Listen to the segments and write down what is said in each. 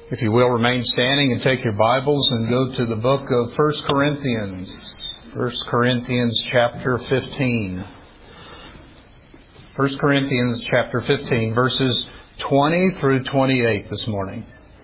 If you will, remain standing and take your Bibles and go to the book of 1 Corinthians. 1 Corinthians chapter 15. 1 Corinthians chapter 15, verses 20 through 28 this morning.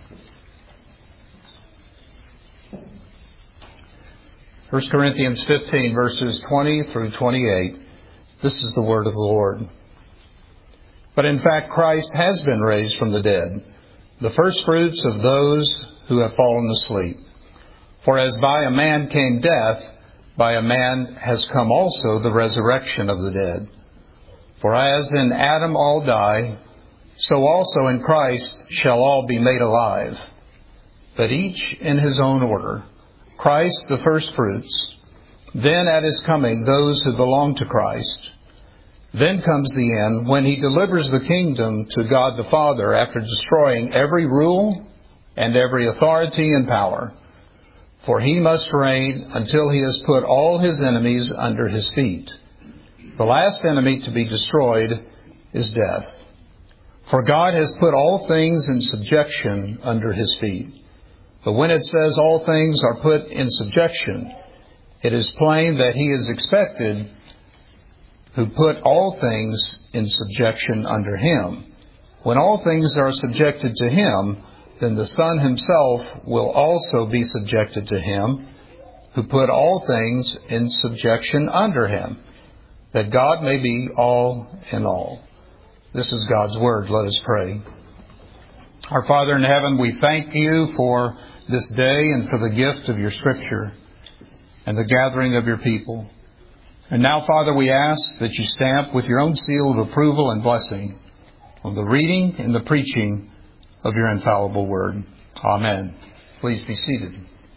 1 Corinthians 15, verses 20 through 28. This is the word of the Lord. But in fact, Christ has been raised from the dead, the firstfruits of those who have fallen asleep. For as by a man came death, by a man has come also the resurrection of the dead. For as in Adam all die, so also in Christ shall all be made alive, but each in his own order. Christ the firstfruits, then at his coming those who belong to Christ. Then comes the end, when he delivers the kingdom to God the Father after destroying every rule and every authority and power. For he must reign until he has put all his enemies under his feet. The last enemy to be destroyed is death. For God has put all things in subjection under his feet. But when it says all things are put in subjection, it is plain that he is expected who put all things in subjection under him. When all things are subjected to him, then the Son himself will also be subjected to him, who put all things in subjection under him, that God may be all in all. This is God's word. Let us pray. Our Father in heaven, we thank you for this day and for the gift of your Scripture and the gathering of your people. And now, Father, we ask that you stamp with your own seal of approval and blessing on the reading and the preaching of your infallible word. Amen. Please be seated.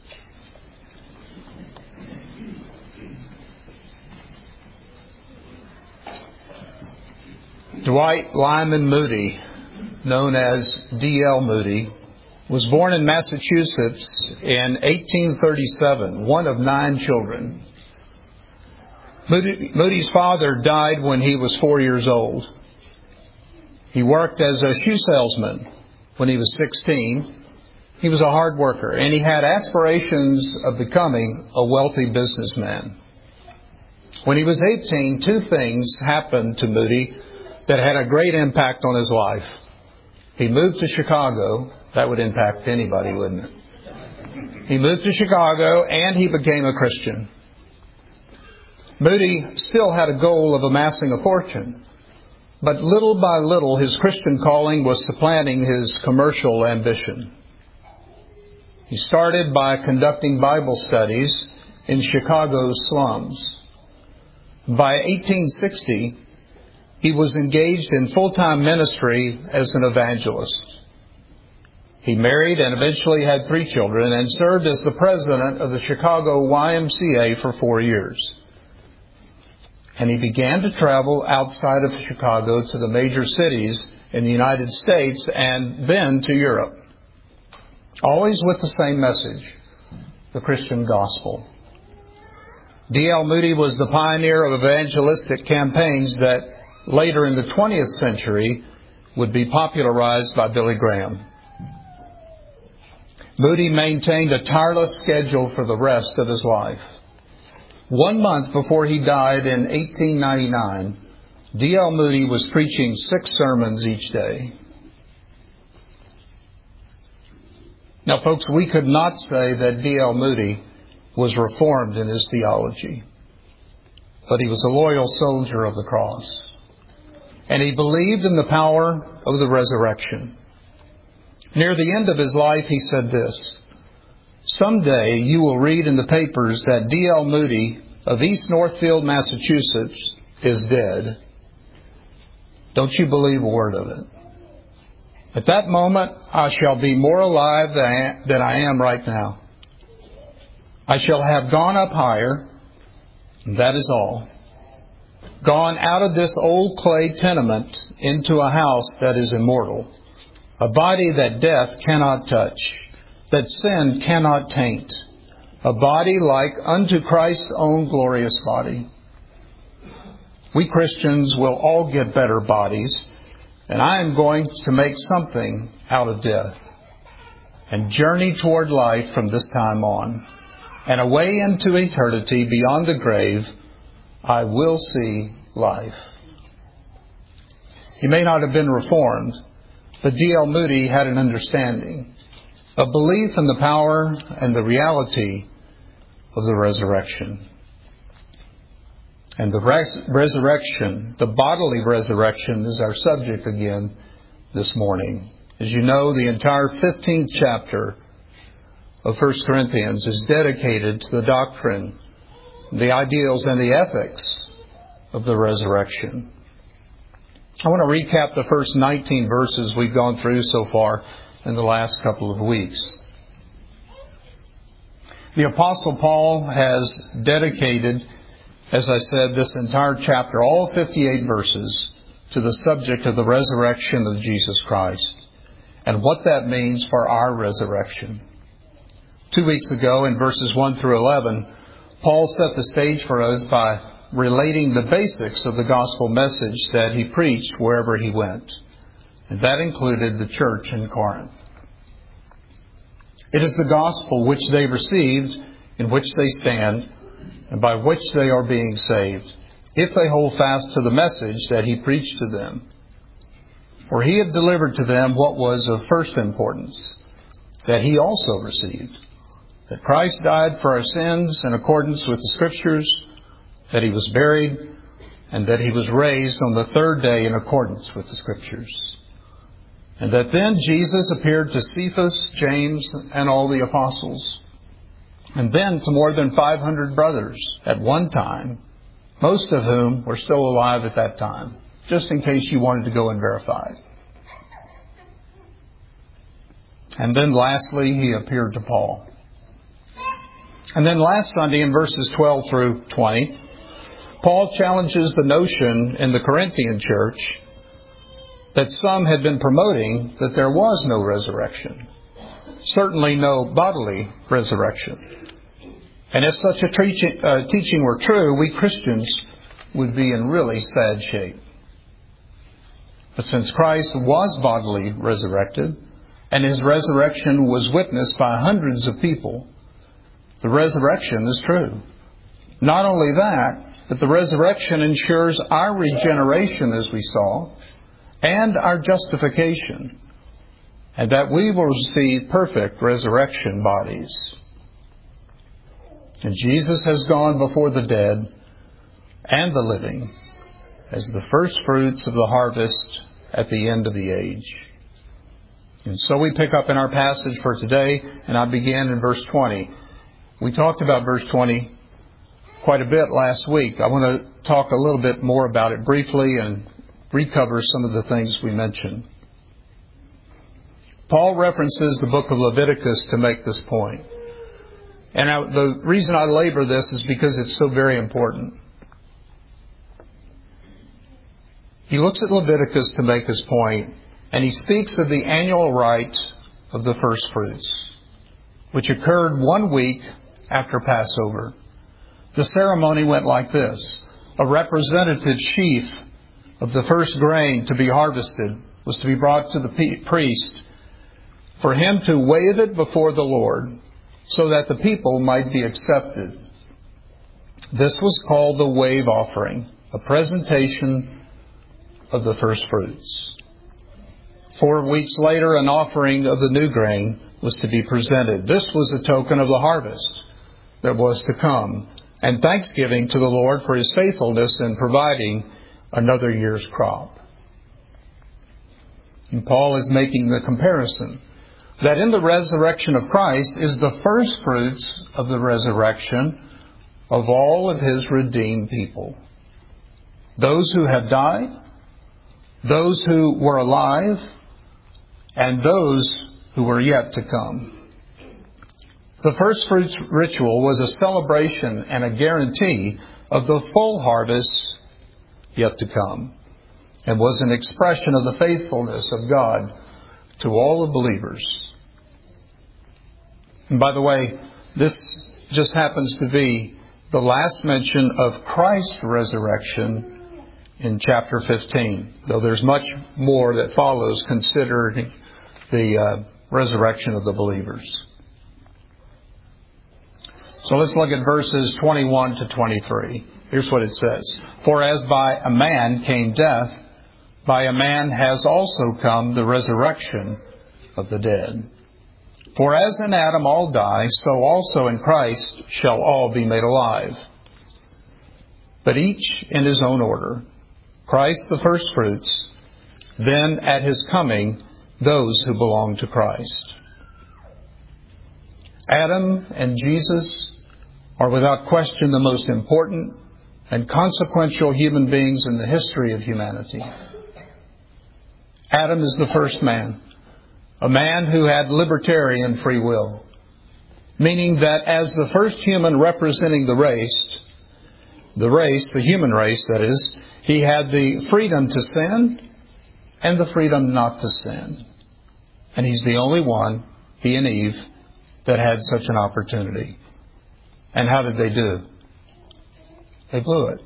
Dwight Lyman Moody, known as D.L. Moody, was born in Massachusetts in 1837, one of 9 children. Moody's father died when he was 4 years old. He worked as a shoe salesman when he was 16. He was a hard worker, and he had aspirations of becoming a wealthy businessman. When he was 18, 2 things happened to Moody that had a great impact on his life. He moved to Chicago. That would impact anybody, wouldn't it? He moved to Chicago, and he became a Christian. Moody still had a goal of amassing a fortune, but little by little his Christian calling was supplanting his commercial ambition. He started by conducting Bible studies in Chicago's slums. By 1860, he was engaged in full-time ministry as an evangelist. He married and eventually had 3 children and served as the president of the Chicago YMCA for 4 years. And he began to travel outside of Chicago to the major cities in the United States and then to Europe. Always with the same message, the Christian gospel. D.L. Moody was the pioneer of evangelistic campaigns that later in the 20th century would be popularized by Billy Graham. Moody maintained a tireless schedule for the rest of his life. 1 month before he died in 1899, D.L. Moody was preaching 6 sermons each day. Now, folks, we could not say that D.L. Moody was reformed in his theology, but he was a loyal soldier of the cross. And he believed in the power of the resurrection. Near the end of his life, he said this: "Someday you will read in the papers that D.L. Moody of East Northfield, Massachusetts, is dead. Don't you believe a word of it. At that moment, I shall be more alive than I am right now. I shall have gone up higher, and that is all. Gone out of this old clay tenement into a house that is immortal, a body that death cannot touch, that sin cannot taint, a body like unto Christ's own glorious body. We Christians will all get better bodies, and I am going to make something out of death. and journey toward life from this time on. And away into eternity beyond the grave, I will see life. He may not have been reformed, but D.L. Moody had an understanding, a belief in the power and the reality of the resurrection. And the resurrection, the bodily resurrection, is our subject again this morning. As you know, the entire 15th chapter of 1 Corinthians is dedicated to the doctrine, the ideals, and the ethics of the resurrection. I want to recap the first 19 verses we've gone through so far in the last couple of weeks. The Apostle Paul has dedicated, as I said, this entire chapter, all 58 verses, to the subject of the resurrection of Jesus Christ and what that means for our resurrection. 2 weeks ago, in verses 1 through 11, Paul set the stage for us by relating the basics of the gospel message that he preached wherever he went. And that included the church in Corinth. It is the gospel which they received, in which they stand, and by which they are being saved, if they hold fast to the message that he preached to them. For he had delivered to them what was of first importance, that he also received, that Christ died for our sins in accordance with the Scriptures, that he was buried, and that he was raised on the third day in accordance with the Scriptures. And that then Jesus appeared to Cephas, James, and all the apostles, and then to more than 500 brothers at one time, most of whom were still alive at that time, just in case you wanted to go and verify. And then lastly, he appeared to Paul. And then last Sunday in verses 12 through 20, Paul challenges the notion in the Corinthian church that some had been promoting that there was no resurrection. Certainly no bodily resurrection. And if such a teaching were true, we Christians would be in really sad shape. But since Christ was bodily resurrected, and his resurrection was witnessed by hundreds of people, the resurrection is true. Not only that, but the resurrection ensures our regeneration, as we saw, and our justification, and that we will receive perfect resurrection bodies. And Jesus has gone before the dead and the living as the first fruits of the harvest at the end of the age. And so we pick up in our passage for today, and I begin in verse 20. We talked about verse 20 quite a bit last week. I want to talk a little bit more about it briefly and recover some of the things we mentioned. Paul references the book of Leviticus to make this point. And the reason I labor this is because it's so very important. He looks at Leviticus to make his point, and he speaks of the annual rite of the first fruits, which occurred 1 week after Passover. The ceremony went like this. A representative sheaf of the first grain to be harvested was to be brought to the priest for him to wave it before the Lord so that the people might be accepted. This was called the wave offering, a presentation of the first fruits. 4 weeks later, an offering of the new grain was to be presented. This was a token of the harvest that was to come, and thanksgiving to the Lord for his faithfulness in providing another year's crop. And Paul is making the comparison that in the resurrection of Christ is the first fruits of the resurrection of all of his redeemed people. Those who have died, those who were alive, and those who were yet to come. The first fruits ritual was a celebration and a guarantee of the full harvest yet to come, and was an expression of the faithfulness of God to all the believers. And by the way, this just happens to be the last mention of Christ's resurrection in chapter 15, though there's much more that follows considering the resurrection of the believers. So let's look at verses 21 to 23. Here's what it says. For as by a man came death, by a man has also come the resurrection of the dead. For as in Adam all die, so also in Christ shall all be made alive. But each in his own order. Christ the firstfruits, then at his coming those who belong to Christ. Adam and Jesus are without question the most important and consequential human beings in the history of humanity. Adam is the first man, a man who had libertarian free will, meaning that as the first human representing the human race, that is, he had the freedom to sin and the freedom not to sin. And he's the only one, he and Eve, that had such an opportunity. And how did they do? They blew it.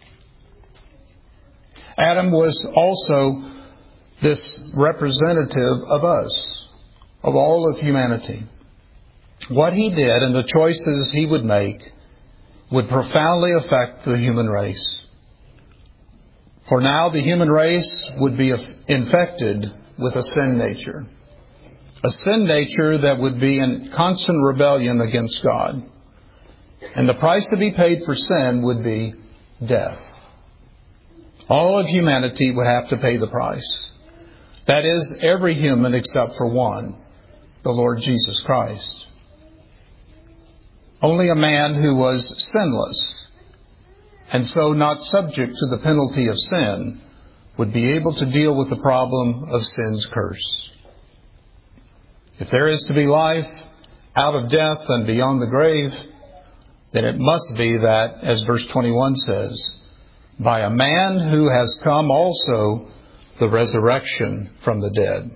Adam was also this representative of us, of all of humanity. What he did and the choices he would make would profoundly affect the human race. For now, the human race would be infected with a sin nature. A sin nature that would be in constant rebellion against God. And the price to be paid for sin would be death. All of humanity would have to pay the price. That is, every human except for one, the Lord Jesus Christ. Only a man who was sinless, and so not subject to the penalty of sin, would be able to deal with the problem of sin's curse. If there is to be life out of death and beyond the grave, then it must be that, as verse 21 says, by a man who has come also the resurrection from the dead.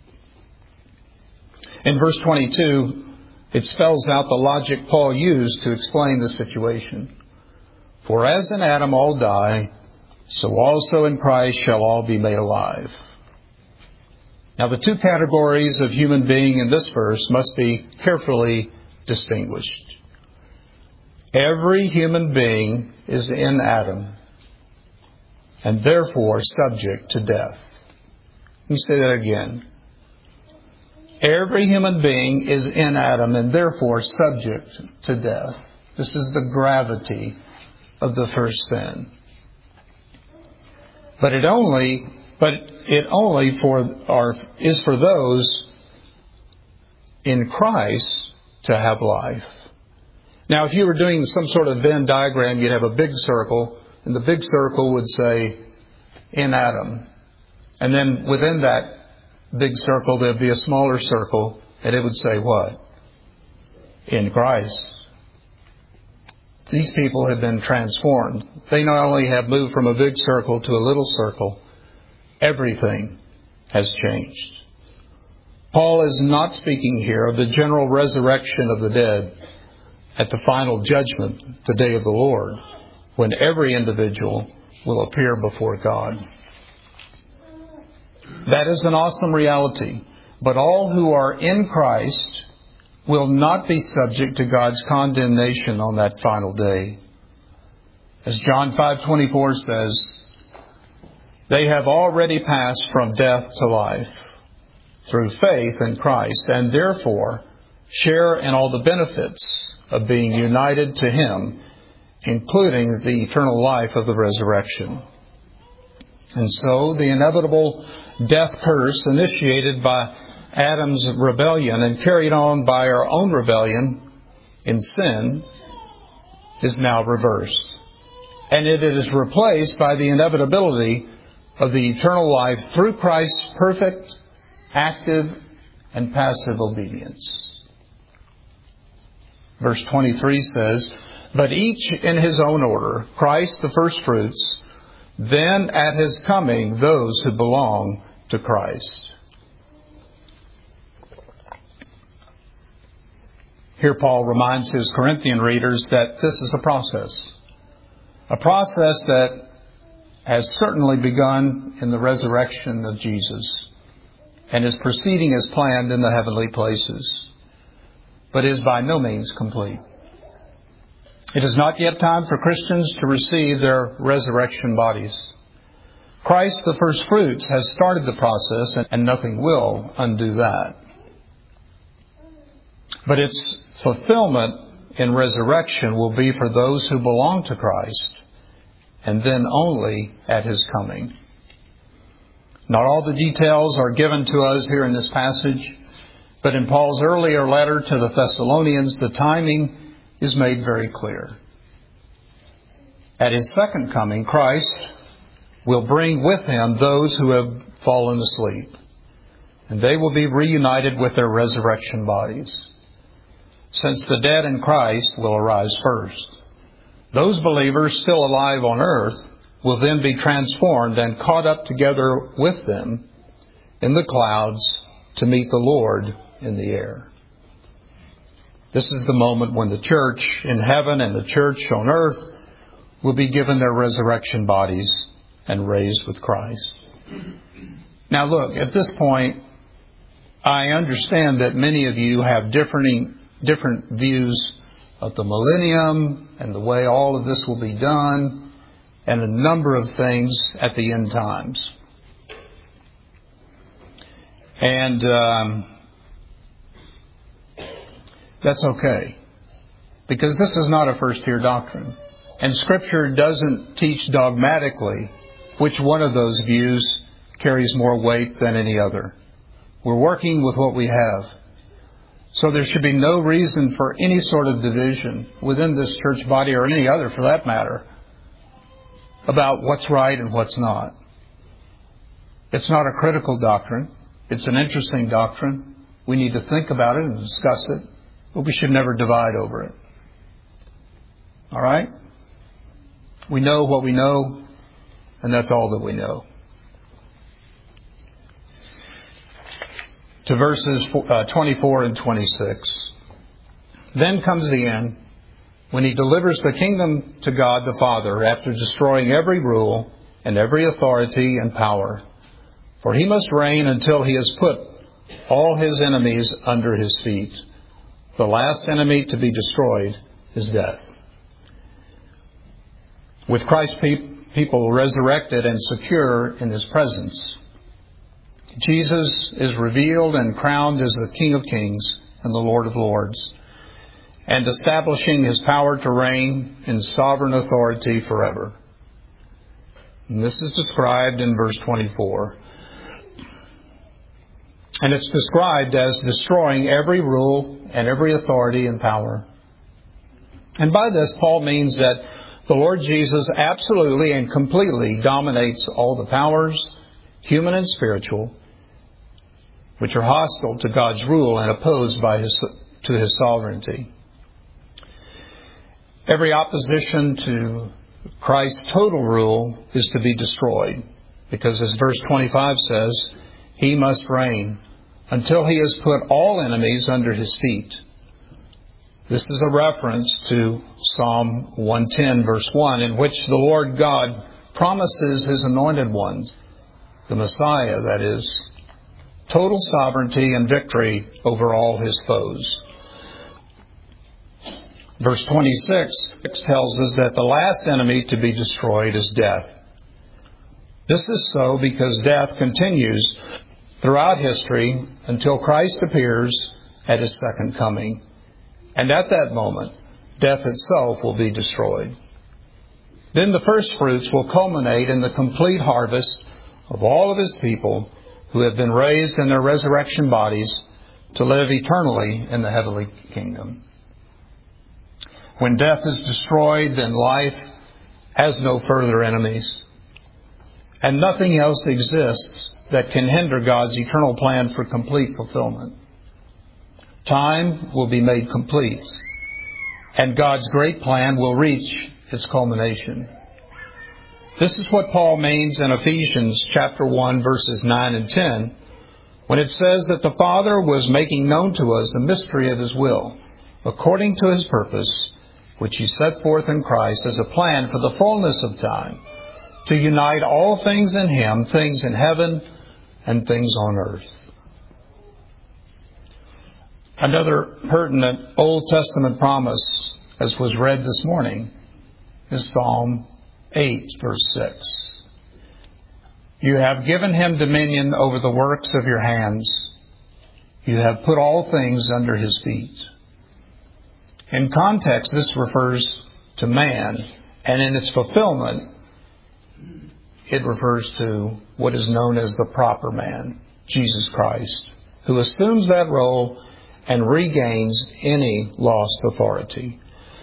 In verse 22, it spells out the logic Paul used to explain the situation. For as in Adam all die, so also in Christ shall all be made alive. Now the two categories of human being in this verse must be carefully distinguished. Every human being is in Adam and therefore subject to death. Let me say that again. Every human being is in Adam and therefore subject to death. This is the gravity of the first sin. But it only is for those in Christ to have life. Now, if you were doing some sort of Venn diagram, you'd have a big circle, and the big circle would say, in Adam. And then within that big circle, there'd be a smaller circle, and it would say what? In Christ. These people have been transformed. They not only have moved from a big circle to a little circle, everything has changed. Paul is not speaking here of the general resurrection of the dead at the final judgment, the day of the Lord, when every individual will appear before God. That is an awesome reality. But all who are in Christ will not be subject to God's condemnation on that final day. As John 5:24 says, they have already passed from death to life through faith in Christ, and therefore share in all the benefits of being united to Him, including the eternal life of the resurrection. And so the inevitable death curse initiated by Adam's rebellion and carried on by our own rebellion in sin is now reversed. And it is replaced by the inevitability of the eternal life through Christ's perfect, active, and passive obedience. Verse 23 says, but each in his own order, Christ the firstfruits, then at His coming those who belong to Christ. Here Paul reminds his Corinthian readers that this is a process that has certainly begun in the resurrection of Jesus and is proceeding as planned in the heavenly places, but is by no means complete. It is not yet time for Christians to receive their resurrection bodies. Christ, the first fruits, has started the process, and nothing will undo that. But its fulfillment in resurrection will be for those who belong to Christ, and then only at His coming. Not all the details are given to us here in this passage, but in Paul's earlier letter to the Thessalonians, the timing is made very clear. At His second coming, Christ will bring with Him those who have fallen asleep, and they will be reunited with their resurrection bodies, since the dead in Christ will arise first. Those believers still alive on earth will then be transformed and caught up together with them in the clouds to meet the Lord in the air. This is the moment when the church in heaven and the church on earth will be given their resurrection bodies and raised with Christ. Now look, at this point, I understand that many of you have different views of the millennium and the way all of this will be done, and a number of things at the end times. And that's okay, because this is not a first-tier doctrine. And Scripture doesn't teach dogmatically which one of those views carries more weight than any other. We're working with what we have. So there should be no reason for any sort of division within this church body, or any other for that matter, about what's right and what's not. It's not a critical doctrine. It's an interesting doctrine. We need to think about it and discuss it, but we should never divide over it. All right? We know what we know, and that's all that we know. To verses 24 and 26. Then comes the end, when He delivers the kingdom to God the Father after destroying every rule and every authority and power. For He must reign until He has put all His enemies under His feet. The last enemy to be destroyed is death. With Christ's people resurrected and secure in His presence, Jesus is revealed and crowned as the King of Kings and the Lord of Lords, and establishing His power to reign in sovereign authority forever. And this is described in verse 24. And it's described as destroying every rule and every authority and power. And by this, Paul means that the Lord Jesus absolutely and completely dominates all the powers, human and spiritual, which are hostile to God's rule and opposed to His sovereignty. Every opposition to Christ's total rule is to be destroyed, because as verse 25 says, He must reign until He has put all enemies under His feet. This is a reference to Psalm 110, verse 1, in which the Lord God promises His anointed ones, the Messiah, that is, total sovereignty and victory over all His foes. Verse 26 tells us that the last enemy to be destroyed is death. This is so because death continues throughout history until Christ appears at His second coming. And at that moment, death itself will be destroyed. Then the first fruits will culminate in the complete harvest of all of His people who have been raised in their resurrection bodies to live eternally in the heavenly kingdom. When death is destroyed, then life has no further enemies, and nothing else exists that can hinder God's eternal plan for complete fulfillment. Time will be made complete, and God's great plan will reach its culmination. This is what Paul means in Ephesians chapter 1, verses 9 and 10, when it says that the Father was making known to us the mystery of His will, according to His purpose, which He set forth in Christ as a plan for the fullness of time, to unite all things in Him, things in heaven and things on earth. Another pertinent Old Testament promise, as was read this morning, is Psalm 8, verse 6. You have given him dominion over the works of your hands. You have put all things under his feet. In context, this refers to man, and in its fulfillment, it refers to what is known as the proper man, Jesus Christ, who assumes that role and regains any lost authority.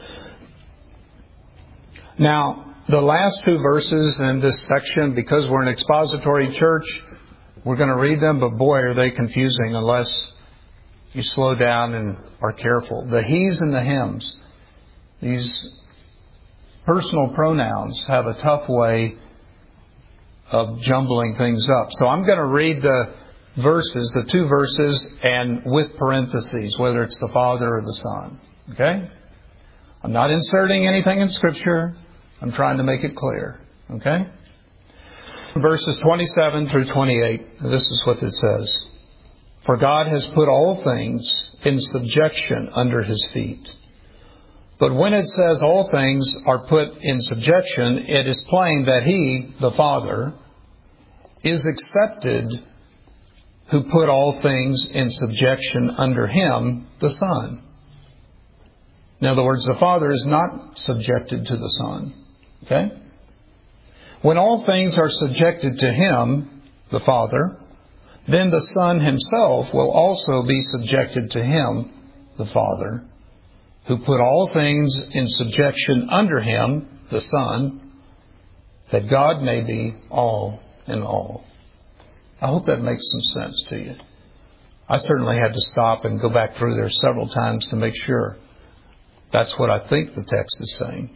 Now, the last two verses in this section, because we're an expository church, we're going to read them, but boy, are they confusing unless you slow down and are careful. The he's and the hims, these personal pronouns, have a tough way of jumbling things up. So I'm going to read the verses, the two verses, and with parentheses, whether it's the Father or the Son. Okay? I'm not inserting anything in Scripture. I'm trying to make it clear. Okay? Verses 27 through 28, this is what it says. For God has put all things in subjection under his feet. But when it says all things are put in subjection, it is plain that he, the Father, is accepted who put all things in subjection under him, the Son. In other words, the Father is not subjected to the Son. Okay? When all things are subjected to him, the Father, then the Son himself will also be subjected to him, the Father, who put all things in subjection under him, the Son, that God may be all in all. I hope that makes some sense to you. I certainly had to stop and go back through there several times to make sure that's what I think the text is saying.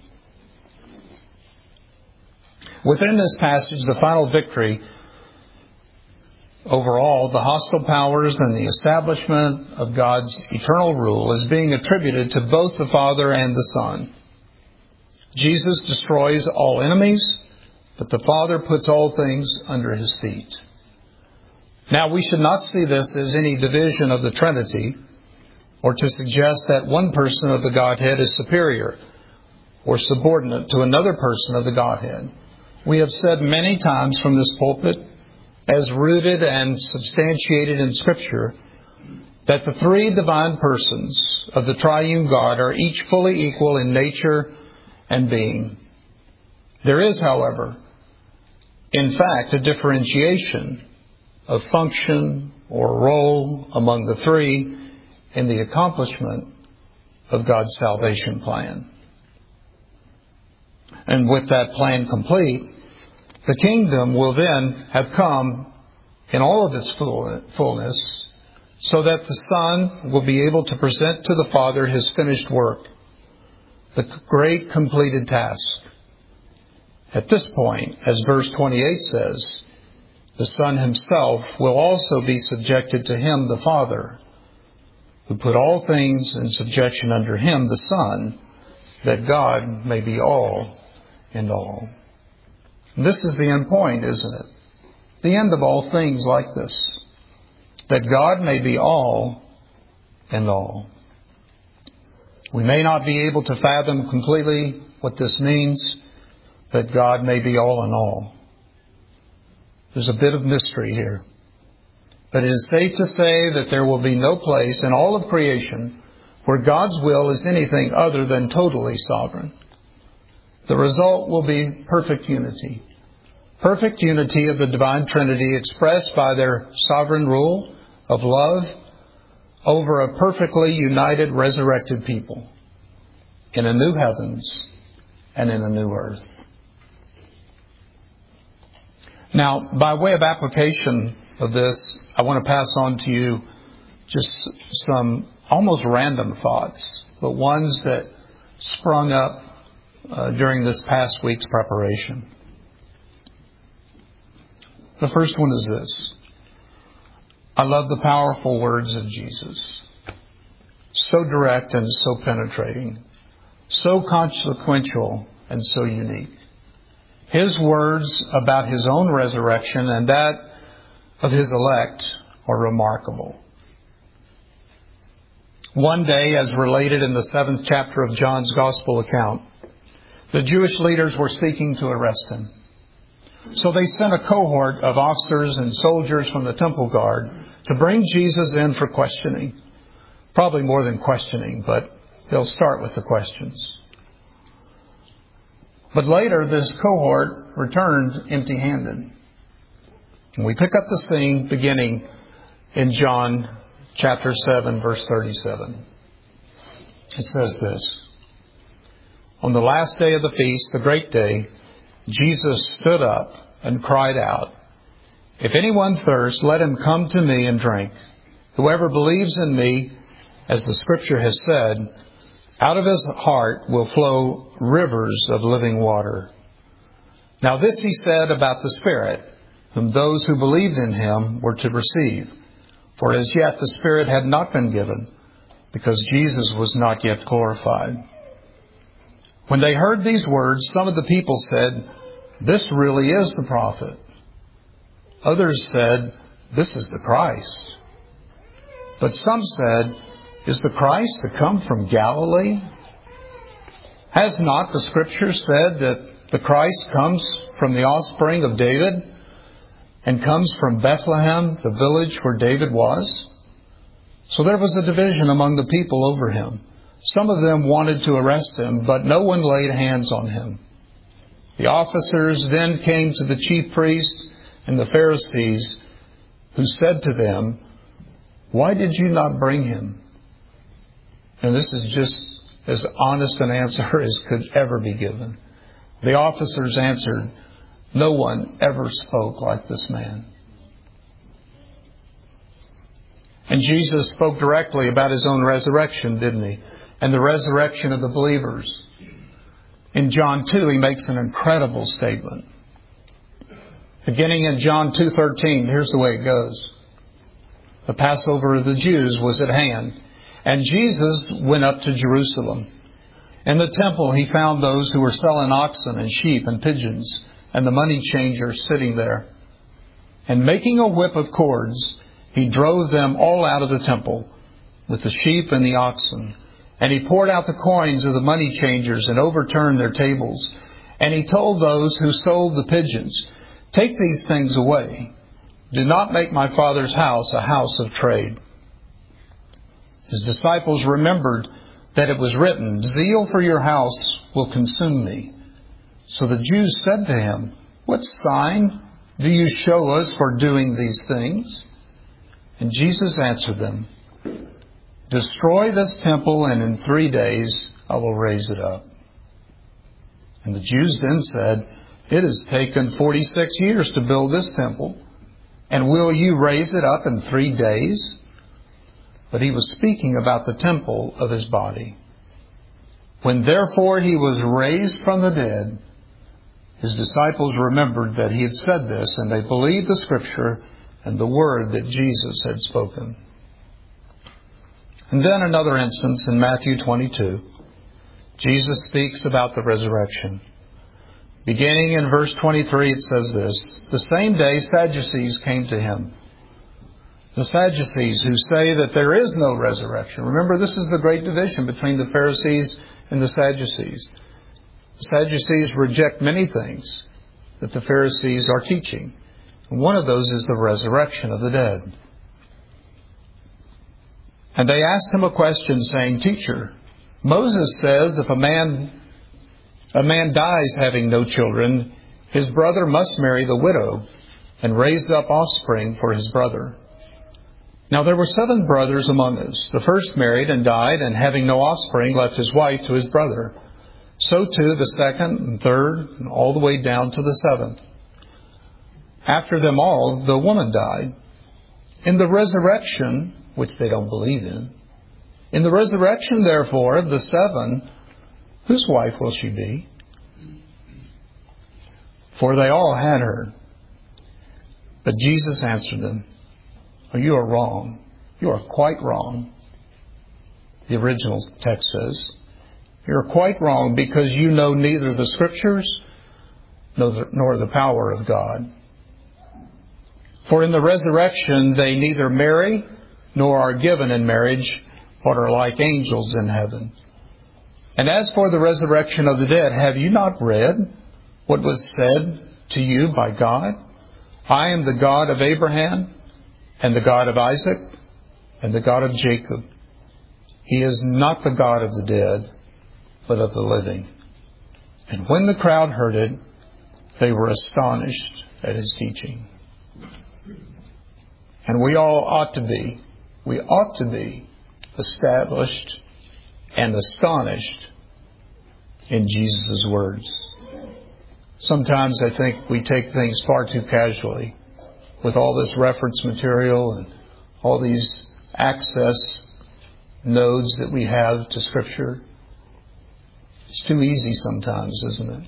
Within this passage, the final victory overall, the hostile powers and the establishment of God's eternal rule is being attributed to both the Father and the Son. Jesus destroys all enemies, but the Father puts all things under his feet. Now, we should not see this as any division of the Trinity, or to suggest that one person of the Godhead is superior or subordinate to another person of the Godhead. We have said many times from this pulpit, as rooted and substantiated in Scripture, that the three divine persons of the triune God are each fully equal in nature and being. There is, however, in fact, a differentiation of function or role among the three in the accomplishment of God's salvation plan. And with that plan complete, the kingdom will then have come in all of its fullness, so that the Son will be able to present to the Father his finished work, the great completed task. At this point, as verse 28 says, the Son himself will also be subjected to him, the Father, who put all things in subjection under him, the Son, that God may be all in all. This is the end point, isn't it? The end of all things like this. That God may be all in all. We may not be able to fathom completely what this means, that God may be all in all. There's a bit of mystery here. But it is safe to say that there will be no place in all of creation where God's will is anything other than totally sovereign. The result will be perfect unity. Perfect unity of the divine Trinity expressed by their sovereign rule of love over a perfectly united, resurrected people in a new heavens and in a new earth. Now, by way of application of this, I want to pass on to you just some almost random thoughts, but ones that sprung up during this past week's preparation. The first one is this. I love the powerful words of Jesus. So direct and so penetrating. So consequential and so unique. His words about his own resurrection and that of his elect are remarkable. One day, as related in the 7th chapter of John's Gospel account, the Jewish leaders were seeking to arrest him. So they sent a cohort of officers and soldiers from the temple guard to bring Jesus in for questioning. Probably more than questioning, but they'll start with the questions. But later, this cohort returned empty-handed. And we pick up the scene beginning in John chapter 7, verse 37. It says this: On the last day of the feast, the great day, Jesus stood up and cried out, "If anyone thirsts, let him come to me and drink. Whoever believes in me, as the Scripture has said, out of his heart will flow rivers of living water." Now this he said about the Spirit, whom those who believed in him were to receive. For as yet the Spirit had not been given, because Jesus was not yet glorified. When they heard these words, some of the people said, "This really is the prophet." Others said, "This is the Christ." But some said, "Is the Christ to come from Galilee? Has not the Scripture said that the Christ comes from the offspring of David and comes from Bethlehem, the village where David was?" So there was a division among the people over him. Some of them wanted to arrest him, but no one laid hands on him. The officers then came to the chief priests and the Pharisees, who said to them, "Why did you not bring him?" And this is just as honest an answer as could ever be given. The officers answered, "No one ever spoke like this man." And Jesus spoke directly about his own resurrection, didn't he? And the resurrection of the believers. In John 2, he makes an incredible statement. Beginning in John 2:13, here's the way it goes. The Passover of the Jews was at hand, and Jesus went up to Jerusalem. In the temple he found those who were selling oxen and sheep and pigeons, and the money changers sitting there. And making a whip of cords, he drove them all out of the temple with the sheep and the oxen. And he poured out the coins of the money changers and overturned their tables. And he told those who sold the pigeons, "Take these things away. Do not make my Father's house a house of trade." His disciples remembered that it was written, "Zeal for your house will consume me." So the Jews said to him, "What sign do you show us for doing these things?" And Jesus answered them, "Destroy this temple, and in 3 days I will raise it up." And the Jews then said, "It has taken 46 years to build this temple, and will you raise it up in 3 days?" But he was speaking about the temple of his body. When therefore he was raised from the dead, his disciples remembered that he had said this, and they believed the Scripture and the word that Jesus had spoken. And then another instance in Matthew 22. Jesus speaks about the resurrection. Beginning in verse 23, it says this: "The same day Sadducees came to him." The Sadducees, who say that there is no resurrection. Remember, this is the great division between the Pharisees and the Sadducees. The Sadducees reject many things that the Pharisees are teaching. And one of those is the resurrection of the dead. And they asked him a question, saying, "Teacher, Moses says if a man dies having no children, his brother must marry the widow and raise up offspring for his brother. Now there were 7 brothers among us. The first married and died, and having no offspring, left his wife to his brother. So too the second and third, and all the way down to the 7th. After them all, the woman died. In the resurrection," which they don't believe in the resurrection, therefore, of the 7, whose wife will she be? For they all had her. But Jesus answered them, "Oh, you are wrong. You are quite wrong." The original text says, "You are quite wrong, because you know neither the Scriptures nor the power of God. For in the resurrection they neither marry nor are given in marriage, what are like angels in heaven. And as for the resurrection of the dead, have you not read what was said to you by God? I am the God of Abraham, and the God of Isaac, and the God of Jacob. He is not the God of the dead, but of the living. And when the crowd heard it, they were astonished at his teaching. And we all ought to be. We ought to be established and astonished in Jesus' words. Sometimes I think we take things far too casually with all this reference material and all these access nodes that we have to Scripture. It's too easy sometimes, isn't it?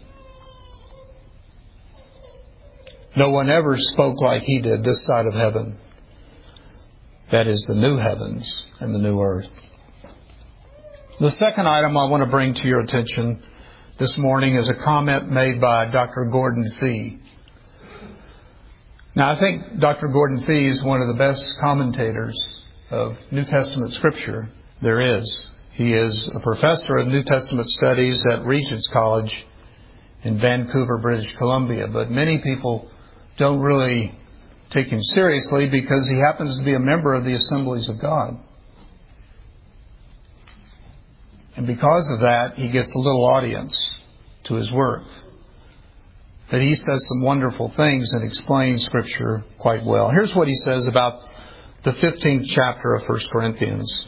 No one ever spoke like he did this side of heaven. That is the new heavens and the new earth. The second item I want to bring to your attention this morning is a comment made by Dr. Gordon Fee. Now, I think Dr. Gordon Fee is one of the best commentators of New Testament Scripture there is. He is a professor of New Testament studies at Regent's College in Vancouver, British Columbia. But many people don't really take him seriously because he happens to be a member of the Assemblies of God. And because of that, he gets a little audience to his work. But he says some wonderful things and explains Scripture quite well. Here's what he says about the 15th chapter of 1 Corinthians.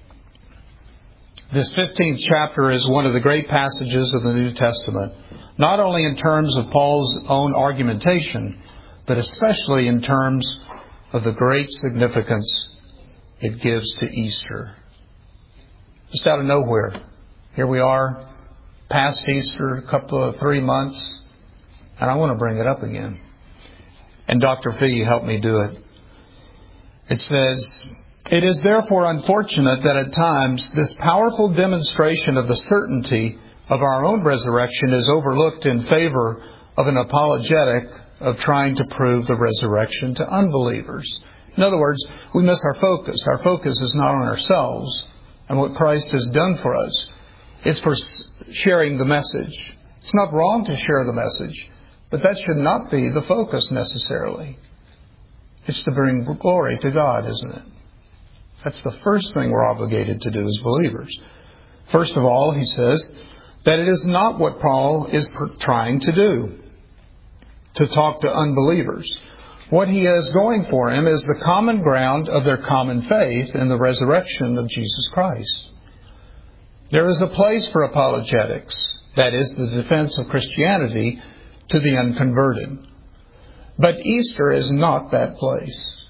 This 15th chapter is one of the great passages of the New Testament, not only in terms of Paul's own argumentation, but especially in terms of the great significance it gives to Easter. Just out of nowhere, here we are, past Easter, a 3 months, and I want to bring it up again. And Dr. Fee helped me do it. It says, "It is therefore unfortunate that at times this powerful demonstration of the certainty of our own resurrection is overlooked in favor of an apologetic of trying to prove the resurrection to unbelievers." In other words, we miss our focus. Our focus is not on ourselves and what Christ has done for us. It's for sharing the message. It's not wrong to share the message, but that should not be the focus necessarily. It's to bring glory to God, isn't it? That's the first thing we're obligated to do as believers. First of all, he says that it is not what Paul is trying to do, to talk to unbelievers. What he has going for him is the common ground of their common faith in the resurrection of Jesus Christ. There is a place for apologetics, that is, the defense of Christianity to the unconverted. But Easter is not that place.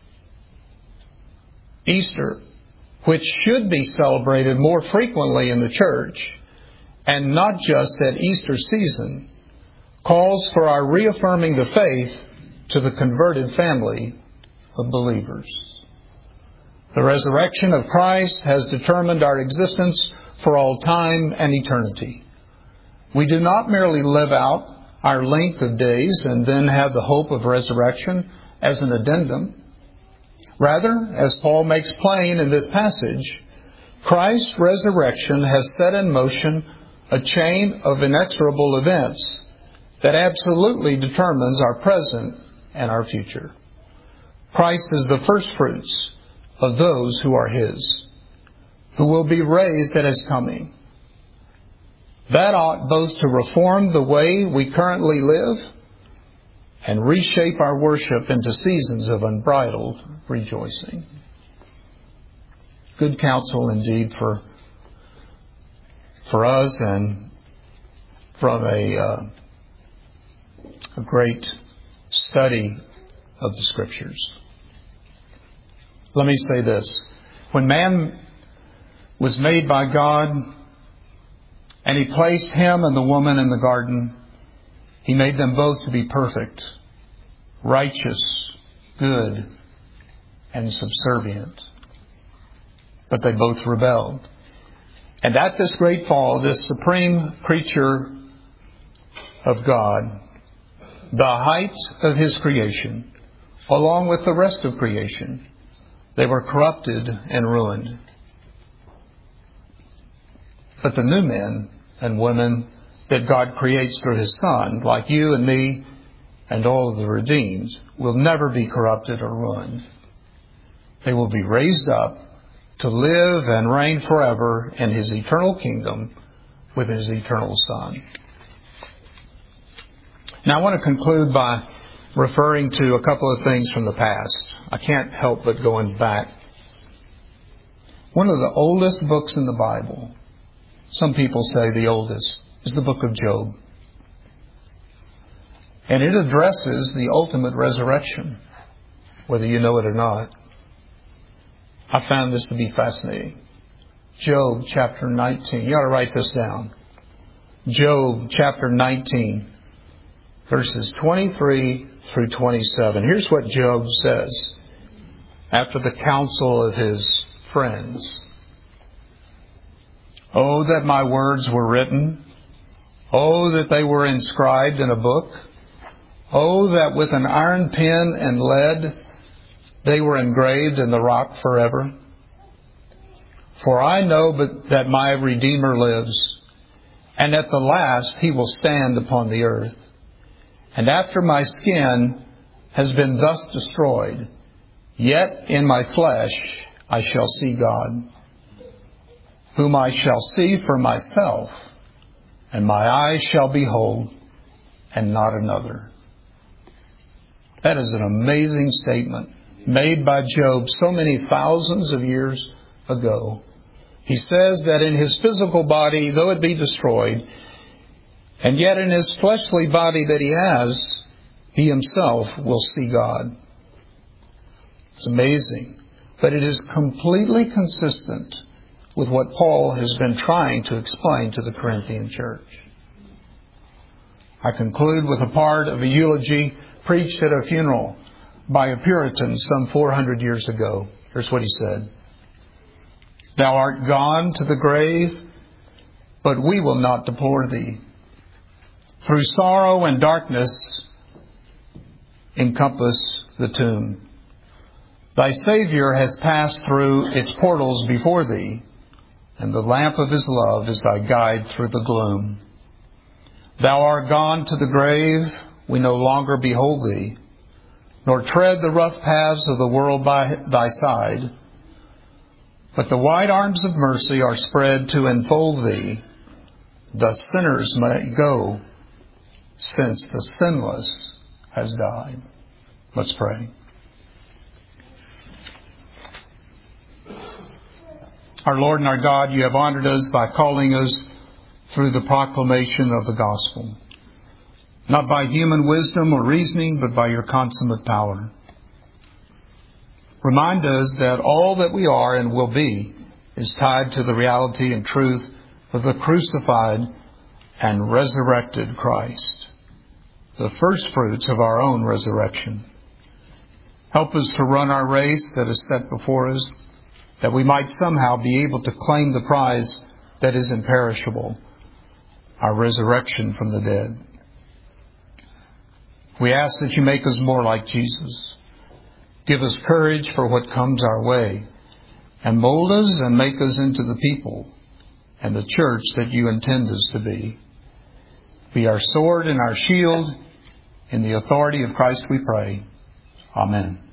Easter, which should be celebrated more frequently in the church, and not just at Easter season, calls for our reaffirming the faith to the converted family of believers. The resurrection of Christ has determined our existence for all time and eternity. We do not merely live out our length of days and then have the hope of resurrection as an addendum. Rather, as Paul makes plain in this passage, Christ's resurrection has set in motion a chain of inexorable events that absolutely determines our present and our future. Christ is the first fruits of those who are His, who will be raised at His coming. That ought both to reform the way we currently live and reshape our worship into seasons of unbridled rejoicing. Good counsel indeed for us, and from a great study of the Scriptures. Let me say this. When man was made by God and He placed him and the woman in the garden, He made them both to be perfect, righteous, good, and subservient. But they both rebelled. And at this great fall, this supreme creature of God, the height of His creation, along with the rest of creation, they were corrupted and ruined. But the new men and women that God creates through His Son, like you and me and all of the redeemed, will never be corrupted or ruined. They will be raised up to live and reign forever in His eternal kingdom with His eternal Son. Now I want to conclude by referring to a couple of things from the past. I can't help but going back. One of the oldest books in the Bible, some people say the oldest, is the book of Job. And it addresses the ultimate resurrection, whether you know it or not. I found this to be fascinating. Job chapter 19. You ought to write this down. Job chapter 19, verses 23 through 27. Here's what Job says after the counsel of his friends. Oh, that my words were written. Oh, that they were inscribed in a book. Oh, that with an iron pen and lead they were engraved in the rock forever. For I know that my Redeemer lives, and at the last He will stand upon the earth. And after my skin has been thus destroyed, yet in my flesh I shall see God, whom I shall see for myself, and my eyes shall behold, and not another. That is an amazing statement made by Job so many thousands of years ago. He says that in his physical body, though it be destroyed, and yet in his fleshly body that he has, he himself will see God. It's amazing. But it is completely consistent with what Paul has been trying to explain to the Corinthian church. I conclude with a part of a eulogy preached at a funeral by a Puritan some 400 years ago. Here's what he said. Thou art gone to the grave, but we will not deplore thee. Through sorrow and darkness encompass the tomb. Thy Savior has passed through its portals before thee, and the lamp of His love is thy guide through the gloom. Thou art gone to the grave, we no longer behold thee, nor tread the rough paths of the world by thy side. But the wide arms of mercy are spread to enfold thee. Thus sinners may go, since the sinless has died. Let's pray. Our Lord and our God, you have honored us by calling us through the proclamation of the gospel. Not by human wisdom or reasoning, but by your consummate power. Remind us that all that we are and will be is tied to the reality and truth of the crucified and resurrected Christ, the first fruits of our own resurrection. Help us to run our race that is set before us, that we might somehow be able to claim the prize that is imperishable, our resurrection from the dead. We ask that you make us more like Jesus. Give us courage for what comes our way, and mold us and make us into the people and the church that you intend us to be. Be our sword and our shield. In the authority of Christ we pray. Amen.